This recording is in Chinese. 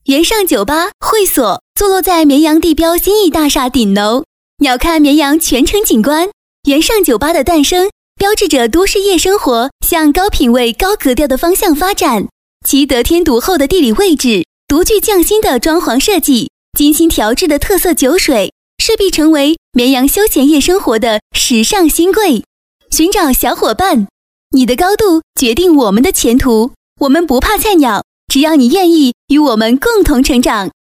原上酒吧会所坐落在绵阳地标新义大厦顶楼，鸟瞰绵阳全城景观。原上酒吧的诞生，标志着都市夜生活向高品位、高格调的方向发展。其得天独厚的地理位置、独具匠心的装潢设计、精心调制的特色酒水，势必成为绵阳休闲夜生活的时尚新贵。寻找小伙伴，你的高度决定我们的前途。我们不怕菜鸟，只要你愿意与我们共同成长。